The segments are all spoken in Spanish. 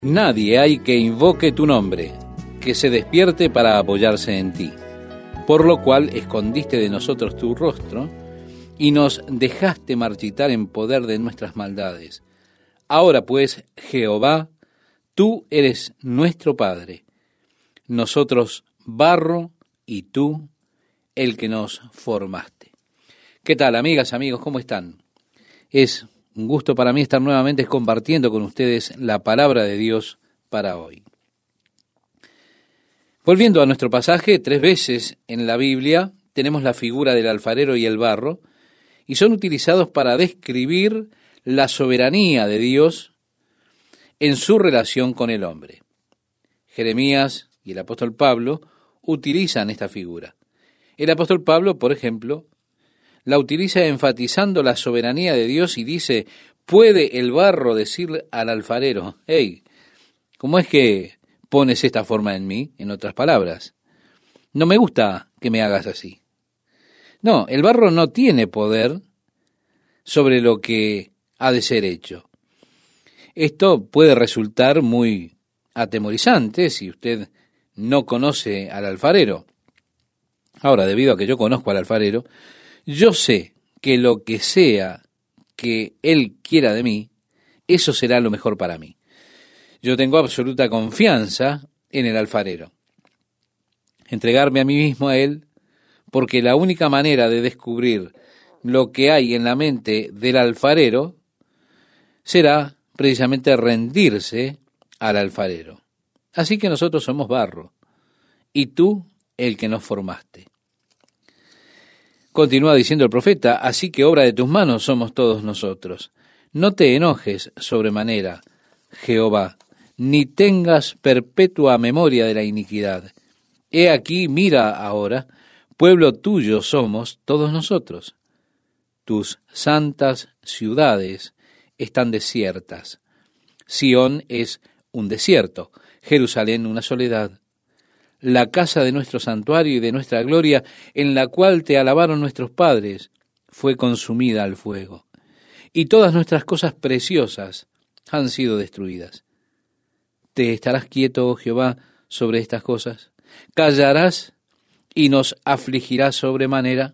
Nadie hay que invoque tu nombre, que se despierte para apoyarse en ti. Por lo cual escondiste de nosotros tu rostro y nos dejaste marchitar en poder de nuestras maldades. Ahora pues, Jehová, tú eres nuestro Padre, nosotros barro y tú el que nos formaste. ¿Qué tal, amigas, amigos? ¿Cómo están? Es un gusto para mí estar nuevamente compartiendo con ustedes la palabra de Dios para hoy. Volviendo a nuestro pasaje, 3 veces en la Biblia tenemos la figura del alfarero y el barro, y son utilizados para describir la soberanía de Dios en su relación con el hombre. Jeremías y el apóstol Pablo utilizan esta figura. El apóstol Pablo, por ejemplo, la utiliza enfatizando la soberanía de Dios y dice, ¿puede el barro decir al alfarero, hey, ¿cómo es que pones esta forma en mí? En otras palabras, no me gusta que me hagas así. No, el barro no tiene poder sobre lo que ha de ser hecho. Esto puede resultar muy atemorizante si usted no conoce al alfarero. Ahora, debido a que yo conozco al alfarero, yo sé que lo que sea que él quiera de mí, eso será lo mejor para mí. Yo tengo absoluta confianza en el alfarero. Entregarme a mí mismo a él, porque la única manera de descubrir lo que hay en la mente del alfarero será precisamente rendirse al alfarero. Así que nosotros somos barro, y tú el que nos formaste. Continúa diciendo el profeta, así que obra de tus manos somos todos nosotros. No te enojes sobremanera, Jehová, ni tengas perpetua memoria de la iniquidad. He aquí, mira ahora, pueblo tuyo somos todos nosotros. Tus santas ciudades están desiertas. Sión es un desierto, Jerusalén una soledad. La casa de nuestro santuario y de nuestra gloria, en la cual te alabaron nuestros padres, fue consumida al fuego, y todas nuestras cosas preciosas han sido destruidas. ¿Te estarás quieto, oh Jehová, sobre estas cosas? ¿Callarás y nos afligirás sobremanera?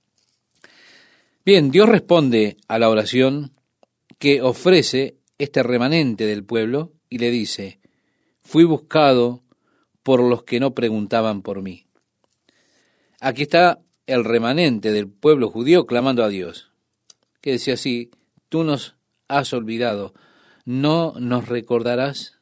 Bien, Dios responde a la oración que ofrece este remanente del pueblo y le dice, fui buscado por los que no preguntaban por mí. Aquí está el remanente del pueblo judío clamando a Dios, que decía así, tú nos has olvidado, ¿no nos recordarás?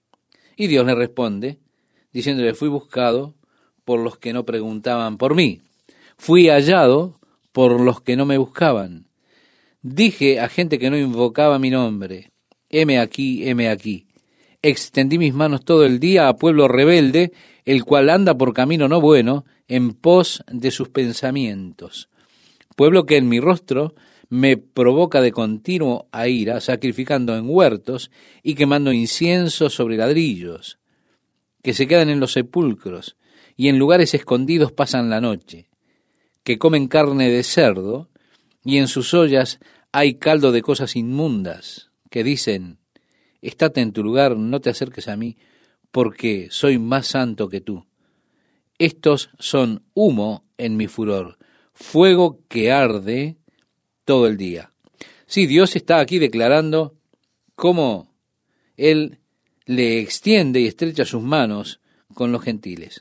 Y Dios le responde, diciéndole, fui buscado por los que no preguntaban por mí, fui hallado por los que no me buscaban. Dije a gente que no invocaba mi nombre, heme aquí, heme aquí. Extendí mis manos todo el día a pueblo rebelde, el cual anda por camino no bueno, en pos de sus pensamientos. Pueblo que en mi rostro me provoca de continuo a ira, sacrificando en huertos y quemando incienso sobre ladrillos, que se quedan en los sepulcros y en lugares escondidos pasan la noche, que comen carne de cerdo y en sus ollas hay caldo de cosas inmundas, que dicen, estate en tu lugar, no te acerques a mí, porque soy más santo que tú. Estos son humo en mi furor, fuego que arde todo el día. Sí, Dios está aquí declarando cómo Él le extiende y estrecha sus manos con los gentiles.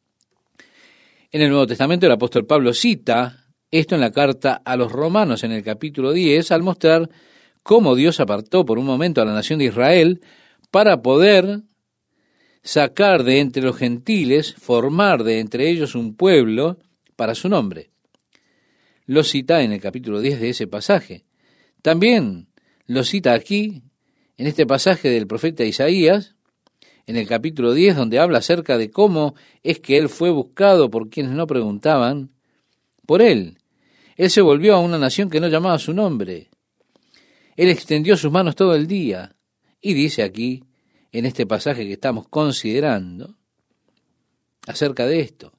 En el Nuevo Testamento el apóstol Pablo cita esto en la carta a los Romanos en el capítulo 10 al mostrar cómo Dios apartó por un momento a la nación de Israel para poder sacar de entre los gentiles, formar de entre ellos un pueblo para su nombre. Lo cita en el capítulo 10 de ese pasaje. También lo cita aquí, en este pasaje del profeta Isaías, en el capítulo 10, donde habla acerca de cómo es que él fue buscado por quienes no preguntaban por él. Él se volvió a una nación que no llamaba su nombre. Él extendió sus manos todo el día y dice aquí, en este pasaje que estamos considerando, acerca de esto.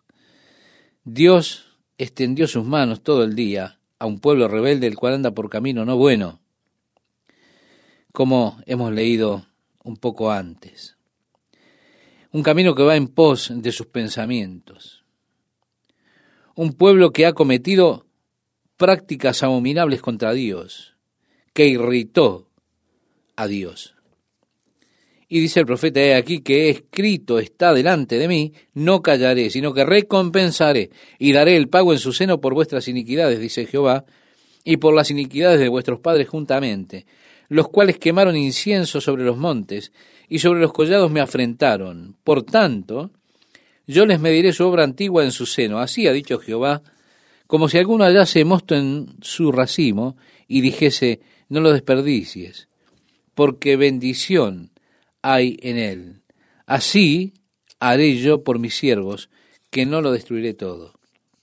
Dios extendió sus manos todo el día a un pueblo rebelde el cual anda por camino no bueno. Como hemos leído un poco antes. Un camino que va en pos de sus pensamientos. Un pueblo que ha cometido prácticas abominables contra Dios, que irritó a Dios. Y dice el profeta, he aquí que escrito está delante de mí, no callaré, sino que recompensaré y daré el pago en su seno por vuestras iniquidades, dice Jehová, y por las iniquidades de vuestros padres juntamente, los cuales quemaron incienso sobre los montes, y sobre los collados me afrentaron. Por tanto, yo les mediré su obra antigua en su seno. Así ha dicho Jehová, como si alguno hallase mosto en su racimo, y dijese, no lo desperdicies, porque bendición hay en él. Así haré yo por mis siervos, que no lo destruiré todo.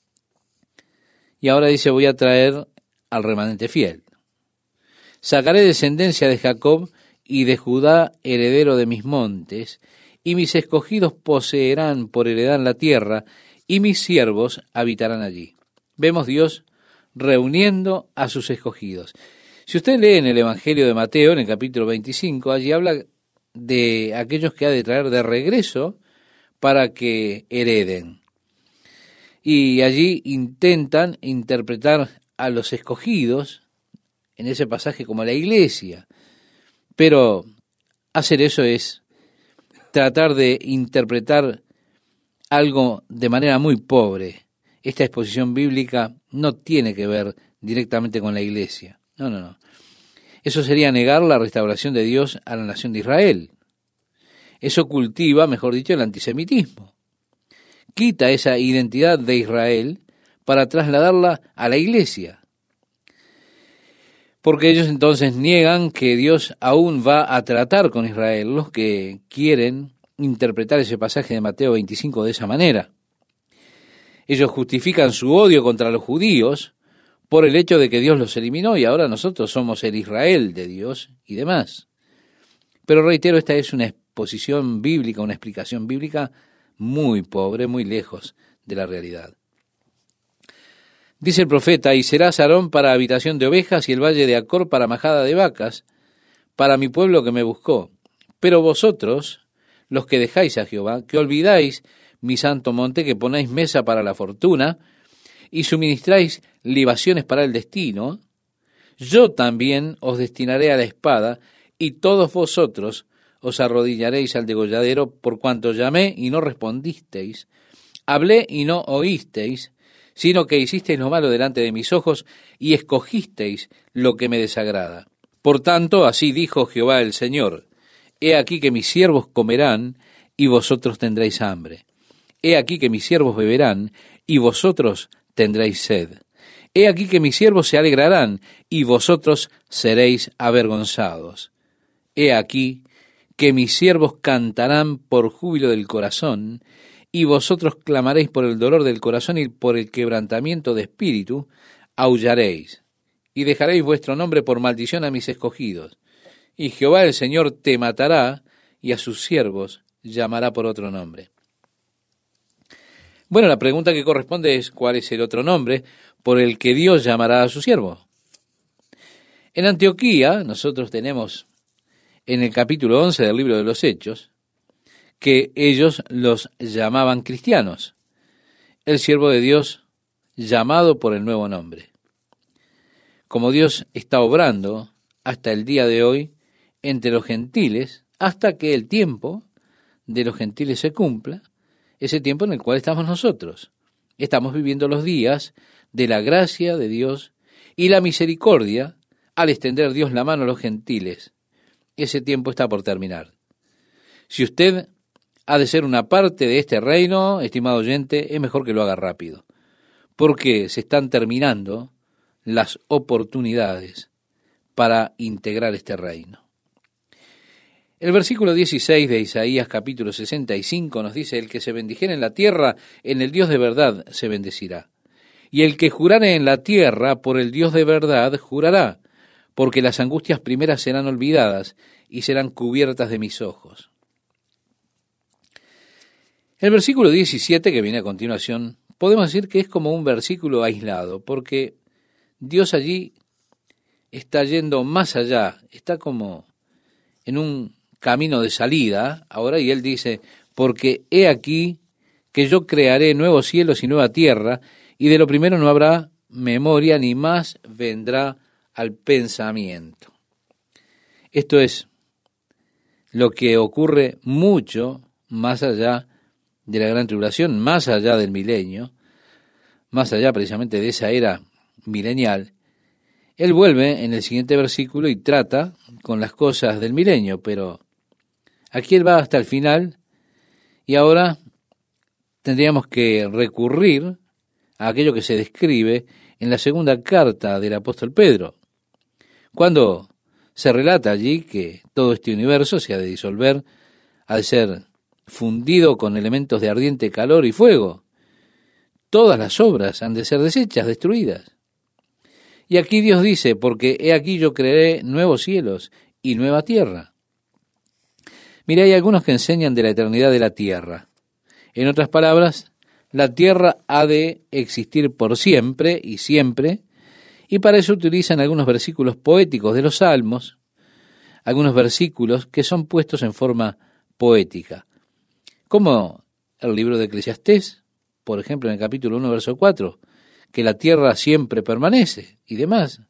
Y ahora dice, voy a traer al remanente fiel. Sacaré descendencia de Jacob y de Judá heredero de mis montes, y mis escogidos poseerán por heredad la tierra, y mis siervos habitarán allí. Vemos Dios reuniendo a sus escogidos. Si usted lee en el Evangelio de Mateo, en el capítulo 25, allí habla de aquellos que ha de traer de regreso para que hereden. Y allí intentan interpretar a los escogidos en ese pasaje como la iglesia, pero hacer eso es tratar de interpretar algo de manera muy pobre. Esta exposición bíblica no tiene que ver directamente con la iglesia. No. Eso sería negar la restauración de Dios a la nación de Israel. Eso cultiva, mejor dicho, el antisemitismo. Quita esa identidad de Israel para trasladarla a la iglesia. Porque ellos entonces niegan que Dios aún va a tratar con Israel, los que quieren interpretar ese pasaje de Mateo 25 de esa manera. Ellos justifican su odio contra los judíos por el hecho de que Dios los eliminó y ahora nosotros somos el Israel de Dios y demás. Pero reitero, esta es una exposición bíblica, una explicación bíblica muy pobre, muy lejos de la realidad. Dice el profeta, y será Sarón para habitación de ovejas y el valle de Acor para majada de vacas, para mi pueblo que me buscó. Pero vosotros, los que dejáis a Jehová, que olvidáis mi santo monte, que ponéis mesa para la fortuna, y suministráis libaciones para el destino, yo también os destinaré a la espada, y todos vosotros os arrodillaréis al degolladero, por cuanto llamé y no respondisteis, hablé y no oísteis, sino que hicisteis lo malo delante de mis ojos, y escogisteis lo que me desagrada. Por tanto, así dijo Jehová el Señor, he aquí que mis siervos comerán, y vosotros tendréis hambre. He aquí que mis siervos beberán, y vosotros tendréis sed. He aquí que mis siervos se alegrarán, y vosotros seréis avergonzados. He aquí que mis siervos cantarán por júbilo del corazón, y vosotros clamaréis por el dolor del corazón y por el quebrantamiento de espíritu, aullaréis, y dejaréis vuestro nombre por maldición a mis escogidos. Y Jehová el Señor te matará, y a sus siervos llamará por otro nombre. Bueno, la pregunta que corresponde es, ¿cuál es el otro nombre por el que Dios llamará a su siervo? En Antioquía, nosotros tenemos en el capítulo 11 del libro de los Hechos, que ellos los llamaban cristianos, el siervo de Dios llamado por el nuevo nombre. Como Dios está obrando hasta el día de hoy entre los gentiles, hasta que el tiempo de los gentiles se cumpla, ese tiempo en el cual estamos nosotros. Estamos viviendo los días de la gracia de Dios y la misericordia al extender Dios la mano a los gentiles. Ese tiempo está por terminar. Si usted ha de ser una parte de este reino, estimado oyente, es mejor que lo haga rápido, porque se están terminando las oportunidades para integrar este reino. El versículo 16 de Isaías capítulo 65 nos dice, el que se bendijere en la tierra, en el Dios de verdad se bendecirá. Y el que jurare en la tierra, por el Dios de verdad jurará, porque las angustias primeras serán olvidadas y serán cubiertas de mis ojos. El versículo 17, que viene a continuación, podemos decir que es como un versículo aislado, porque Dios allí está yendo más allá, está como en un camino de salida ahora, y él dice, porque he aquí que yo crearé nuevos cielos y nueva tierra, y de lo primero no habrá memoria, ni más vendrá al pensamiento. Esto es lo que ocurre mucho más allá de la gran tribulación, más allá del milenio, más allá precisamente de esa era milenial. Él vuelve en el siguiente versículo y trata con las cosas del milenio, pero aquí él va hasta el final y ahora tendríamos que recurrir a aquello que se describe en la segunda carta del apóstol Pedro, cuando se relata allí que todo este universo se ha de disolver al ser fundido con elementos de ardiente calor y fuego. Todas las obras han de ser deshechas, destruidas. Y aquí Dios dice, porque he aquí yo crearé nuevos cielos y nueva tierra. Mira, hay algunos que enseñan de la eternidad de la tierra. En otras palabras, la tierra ha de existir por siempre y siempre, y para eso utilizan algunos versículos poéticos de los Salmos, algunos versículos que son puestos en forma poética, como el libro de Eclesiastés, por ejemplo, en el capítulo 1, verso 4, que la tierra siempre permanece y demás.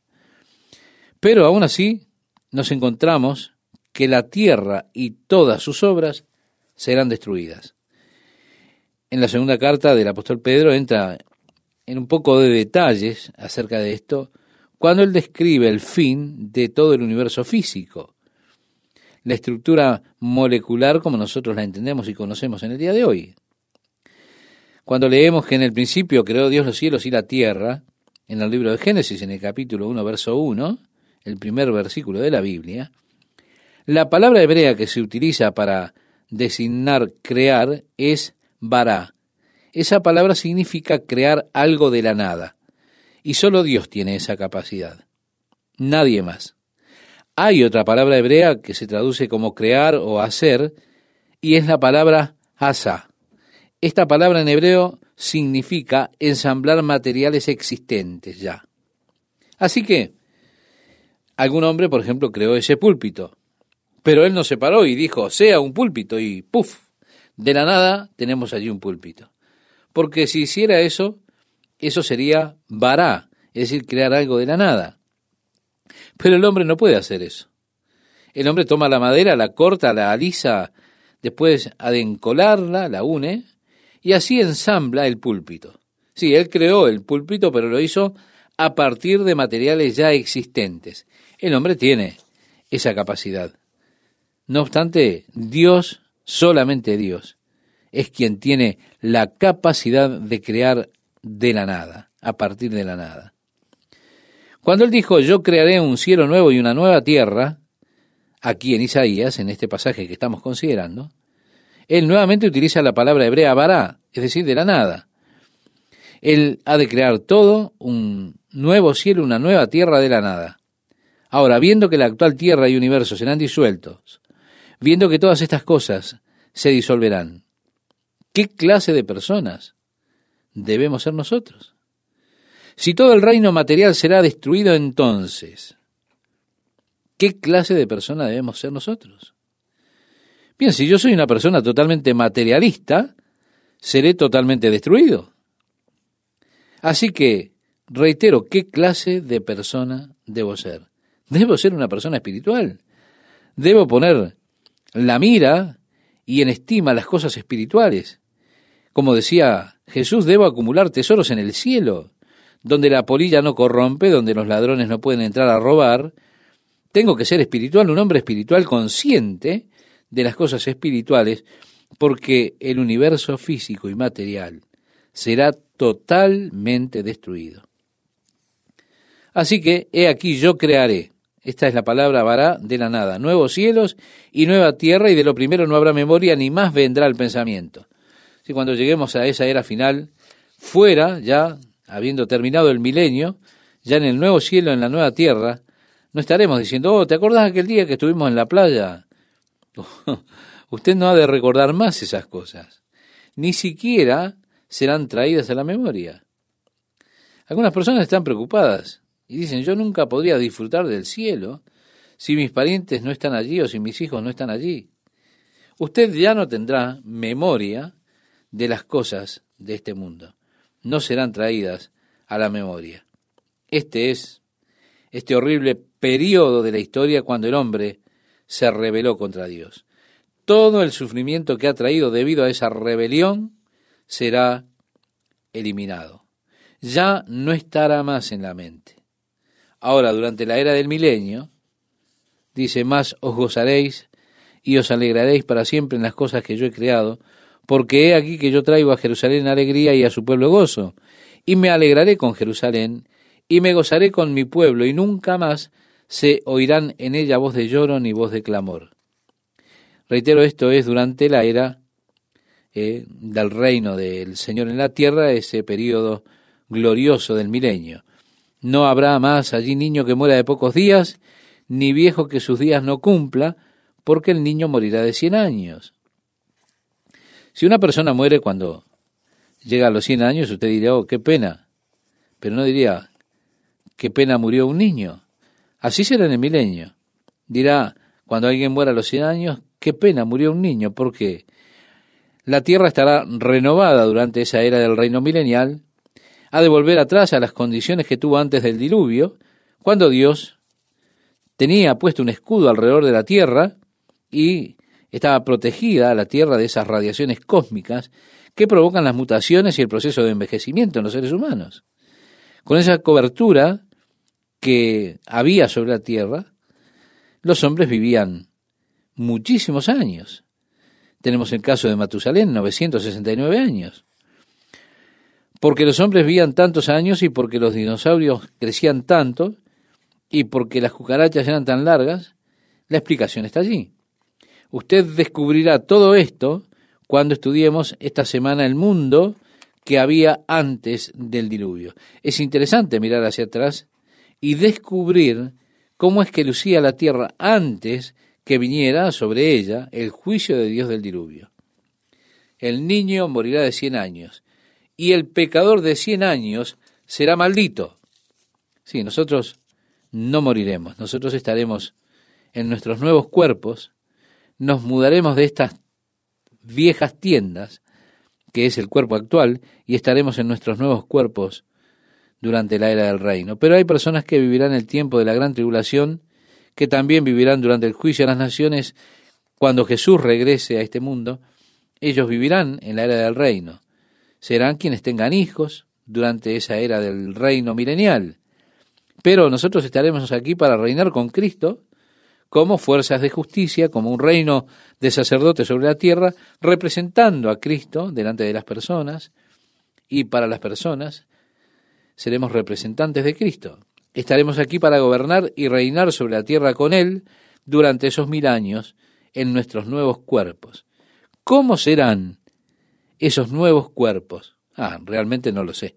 Pero aún así nos encontramos que la tierra y todas sus obras serán destruidas. En la segunda carta del apóstol Pedro entra en un poco de detalles acerca de esto, cuando él describe el fin de todo el universo físico, la estructura molecular como nosotros la entendemos y conocemos en el día de hoy. Cuando leemos que en el principio creó Dios los cielos y la tierra, en el libro de Génesis, en el capítulo 1, verso 1, el primer versículo de la Biblia, la palabra hebrea que se utiliza para designar crear es bará. Esa palabra significa crear algo de la nada, y solo Dios tiene esa capacidad, nadie más. Hay otra palabra hebrea que se traduce como crear o hacer, y es la palabra asá. Esta palabra en hebreo significa ensamblar materiales existentes ya. Así que, algún hombre, por ejemplo, creó ese púlpito, pero él no se paró y dijo, sea un púlpito, y ¡puf! De la nada tenemos allí un púlpito. Porque si hiciera eso, eso sería bará, es decir, crear algo de la nada. Pero el hombre no puede hacer eso. El hombre toma la madera, la corta, la alisa, después ha de encolarla, la une, y así ensambla el púlpito. Sí, él creó el púlpito, pero lo hizo a partir de materiales ya existentes. El hombre tiene esa capacidad. No obstante, Dios, solamente Dios, es quien tiene la capacidad de crear de la nada, a partir de la nada. Cuando él dijo, yo crearé un cielo nuevo y una nueva tierra, aquí en Isaías, en este pasaje que estamos considerando, él nuevamente utiliza la palabra hebrea bará, es decir, de la nada. Él ha de crear todo, un nuevo cielo, una nueva tierra de la nada. Ahora, viendo que la actual tierra y universo serán disueltos, viendo que todas estas cosas se disolverán, ¿qué clase de personas debemos ser nosotros? Si todo el reino material será destruido, entonces, ¿qué clase de persona debemos ser nosotros? Bien, si yo soy una persona totalmente materialista, seré totalmente destruido. Así que, reitero, ¿qué clase de persona debo ser? Debo ser una persona espiritual. Debo poner la mira y en estima las cosas espirituales. Como decía Jesús, debo acumular tesoros en el cielo, donde la polilla no corrompe, donde los ladrones no pueden entrar a robar. Tengo que ser espiritual, un hombre espiritual consciente de las cosas espirituales, porque el universo físico y material será totalmente destruido. Así que, he aquí yo crearé, esta es la palabra bará, de la nada, nuevos cielos y nueva tierra, y de lo primero no habrá memoria, ni más vendrá el pensamiento. Si cuando lleguemos a esa era final, fuera, ya habiendo terminado el milenio, ya en el nuevo cielo, en la nueva tierra, no estaremos diciendo, oh, ¿te acordás aquel día que estuvimos en la playa? Usted no ha de recordar más esas cosas. Ni siquiera serán traídas a la memoria. Algunas personas están preocupadas y dicen, yo nunca podría disfrutar del cielo si mis parientes no están allí o si mis hijos no están allí? Usted ya no tendrá memoria de las cosas de este mundo. No serán traídas a la memoria. Este es este horrible periodo de la historia cuando el hombre se rebeló contra Dios. Todo el sufrimiento que ha traído debido a esa rebelión será eliminado. Ya no estará más en la mente. Ahora, durante la era del milenio, dice, más os gozaréis y os alegraréis para siempre en las cosas que yo he creado, porque he aquí que yo traigo a Jerusalén alegría y a su pueblo gozo, y me alegraré con Jerusalén, y me gozaré con mi pueblo, y nunca más se oirán en ella voz de lloro ni voz de clamor. Reitero, esto es durante la era del reino del Señor en la tierra, ese periodo glorioso del milenio. No habrá más allí niño que muera de pocos días, ni viejo que sus días no cumpla, porque el niño morirá de 100 años. Si una persona muere cuando llega a los 100 años, usted dirá, oh, qué pena, pero no diría, qué pena murió un niño. Así será en el milenio. Dirá, cuando alguien muera a los 100 años, qué pena murió un niño, porque la tierra estará renovada durante esa era del reino milenial, ha de volver atrás a las condiciones que tuvo antes del diluvio, cuando Dios tenía puesto un escudo alrededor de la tierra y estaba protegida la tierra de esas radiaciones cósmicas que provocan las mutaciones y el proceso de envejecimiento en los seres humanos. Con esa cobertura que había sobre la tierra, los hombres vivían muchísimos años. Tenemos el caso de Matusalén, 969 años. Porque los hombres vivían tantos años y porque los dinosaurios crecían tanto y porque las cucarachas eran tan largas, la explicación está allí. Usted descubrirá todo esto cuando estudiemos esta semana el mundo que había antes del diluvio. Es interesante mirar hacia atrás y descubrir cómo es que lucía la tierra antes que viniera sobre ella el juicio de Dios del diluvio. El niño morirá de 100 años y el pecador de 100 años será maldito. Sí, nosotros no moriremos, nosotros estaremos en nuestros nuevos cuerpos, nos mudaremos de estas viejas tiendas, que es el cuerpo actual, y estaremos en nuestros nuevos cuerpos durante la era del reino. Pero hay personas que vivirán el tiempo de la gran tribulación, que también vivirán durante el juicio a las naciones, cuando Jesús regrese a este mundo. Ellos vivirán en la era del reino. Serán quienes tengan hijos durante esa era del reino milenial. Pero nosotros estaremos aquí para reinar con Cristo como fuerzas de justicia, como un reino de sacerdotes sobre la tierra, representando a Cristo delante de las personas, y para las personas seremos representantes de Cristo. Estaremos aquí para gobernar y reinar sobre la tierra con Él durante esos 1000 años en nuestros nuevos cuerpos. ¿Cómo serán esos nuevos cuerpos? Realmente no lo sé.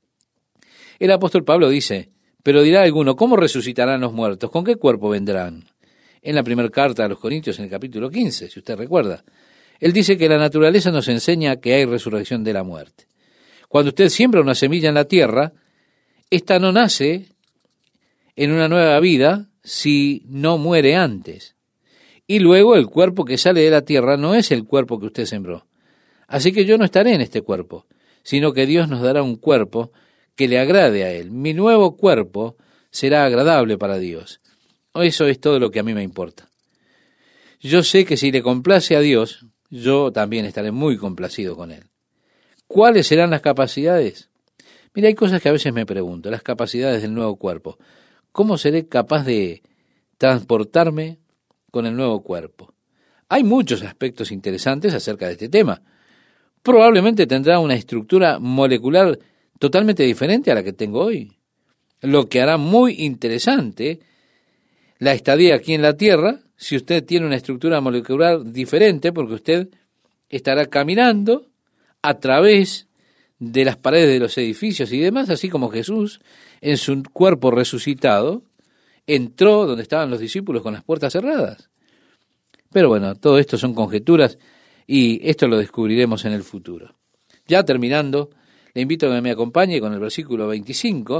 El apóstol Pablo dice, pero dirá alguno, ¿cómo resucitarán los muertos? ¿Con qué cuerpo vendrán? En la primera carta a los Corintios, en el capítulo 15, si usted recuerda. Él dice que la naturaleza nos enseña que hay resurrección de la muerte. Cuando usted siembra una semilla en la tierra, esta no nace en una nueva vida si no muere antes. Y luego el cuerpo que sale de la tierra no es el cuerpo que usted sembró. Así que yo no estaré en este cuerpo, sino que Dios nos dará un cuerpo que le agrade a Él. Mi nuevo cuerpo será agradable para Dios. Eso es todo lo que a mí me importa. Yo sé que si le complace a Dios, yo también estaré muy complacido con Él. ¿Cuáles serán las capacidades? Mira, hay cosas que a veces me pregunto, las capacidades del nuevo cuerpo. ¿Cómo seré capaz de transportarme con el nuevo cuerpo? Hay muchos aspectos interesantes acerca de este tema. Probablemente tendrá una estructura molecular totalmente diferente a la que tengo hoy, lo que hará muy interesante la estadía aquí en la Tierra si usted tiene una estructura molecular diferente, porque usted estará caminando a través de las paredes de los edificios y demás, así como Jesús, en su cuerpo resucitado, entró donde estaban los discípulos con las puertas cerradas. Pero bueno, todo esto son conjeturas y esto lo descubriremos en el futuro. Ya terminando, le invito a que me acompañe con el versículo 25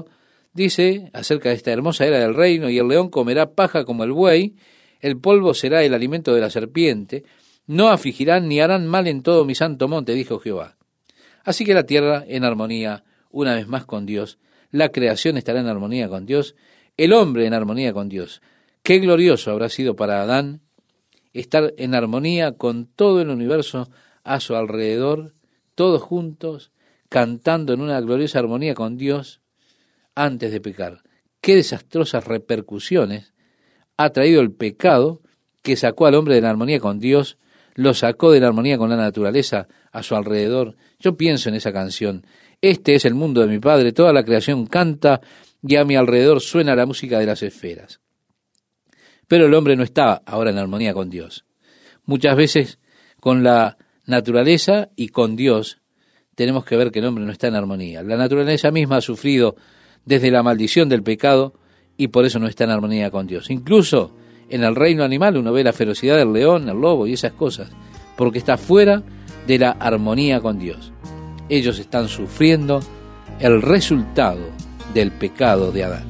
Dice acerca de esta hermosa era del reino: y el león comerá paja como el buey, el polvo será el alimento de la serpiente, no afligirán ni harán mal en todo mi santo monte, dijo Jehová. Así que la tierra en armonía una vez más con Dios, la creación estará en armonía con Dios, el hombre en armonía con Dios. Qué glorioso habrá sido para Adán estar en armonía con todo el universo a su alrededor, todos juntos, cantando en una gloriosa armonía con Dios antes de pecar. Qué desastrosas repercusiones ha traído el pecado que sacó al hombre de la armonía con Dios, lo sacó de la armonía con la naturaleza a su alrededor. Yo pienso en esa canción: este es el mundo de mi Padre, toda la creación canta y a mi alrededor suena la música de las esferas. Pero el hombre no está ahora en armonía con Dios. Muchas veces con la naturaleza y con Dios tenemos que ver que el hombre no está en armonía. La naturaleza misma ha sufrido desde la maldición del pecado y por eso no está en armonía con Dios. Incluso en el reino animal uno ve la ferocidad del león, el lobo y esas cosas, porque está fuera de la armonía con Dios. Ellos están sufriendo el resultado del pecado de Adán.